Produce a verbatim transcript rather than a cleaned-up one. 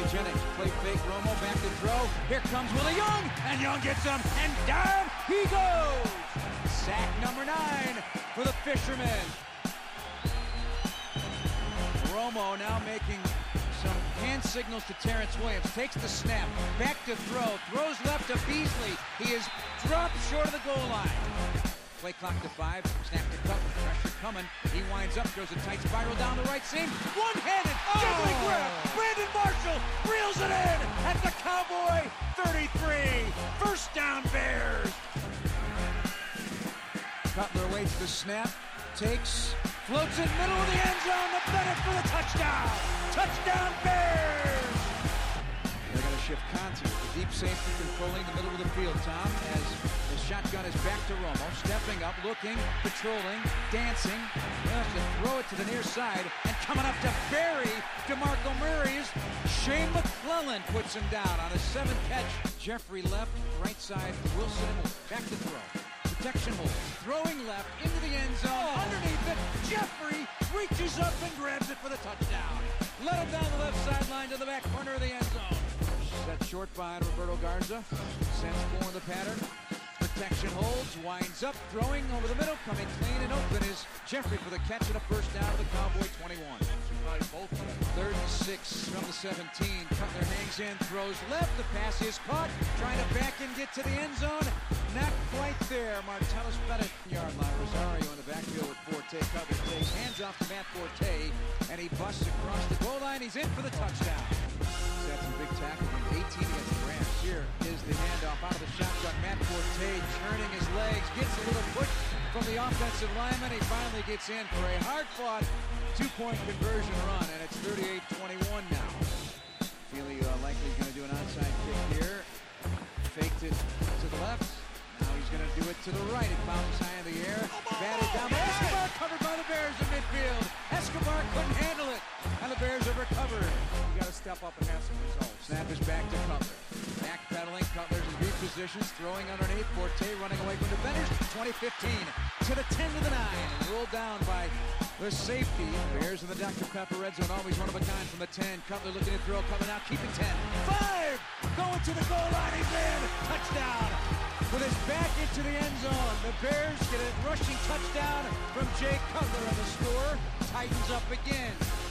to Jennings. Play fake, Romo back to throw. Here comes Willie Young, and Young gets him, and down he goes. Sack number nine for the Fishermen. Romo now making some hand signals to Terrence Williams. Takes the snap, back to throw, throws left to Beasley. He is dropped short of the goal line. Play clock to five, snap to Cutler, pressure coming. He winds up, throws a tight spiral down the right seam. One-handed, juggling oh. grab. Brandon Marshall reels it in at the Cowboy thirty-three. First down, Bears. Cutler waits the snap, takes, floats in middle of the end zone to Bennett for the touchdown. Touchdown, Bears. They're going to shift Conti, the deep safety controlling the middle of the field, Tom, as the shotgun is back to Romo, stepping up, looking, patrolling, dancing. He has to throw it to the near side, and coming up to bury DeMarco Murray's Shane McClellan puts him down on a seven catch. Jeffrey left, right side, Wilson back to throw. Protection hold, throwing left into the end zone, oh. underneath it, Jeffrey reaches up and grabs it for the touchdown. Let him down the left sideline to the back corner of the end zone. Set short behind Roberto Garza, sends four in the pattern. Protection holds, winds up, throwing over the middle, coming clean and open is Jeffrey for the catch and a first down to the Cowboy twenty-one. Third and six from the seventeen. Cutler hangs in, throws left. The pass is caught. Trying to back and get to the end zone. Not quite there. Martellus Bennett yard line. Rosario in the backfield with Forte. Cutler takes hands off to Matt Forte, and he busts across the goal line. He's in for the touchdown. He's had some big tackles in eighteen against the Rams. Here is the handoff out of the shotgun. Matt Forte turning his legs, gets a little push from the offensive lineman. He finally gets in for a hard-fought two-point conversion run, and it's thirty-eight twenty-one now. Feely uh, likely going to do an onside kick here. Faked it to the left. Now he's going to do it to the right. It bounces high in the air. Batted down by Escobar, covered by the Bears in midfield. Escobar couldn't handle it, and the Bears have recovered. You got to step up and have some results. Snap is back to Cutler. Backpedaling, Cutler's in deep positions, throwing underneath. Forte running away from defenders. twenty fifteen to the ten to the nine. Rolled down by the safety. Bears in the Doctor Pepper red zone, always one of a kind from the ten. Cutler looking to throw. Cutler now keeping ten. Five! Going to the goal line. He's in. Touchdown. With his back into the end zone. The Bears get a rushing touchdown from Jay Cutler, and the score tightens up again.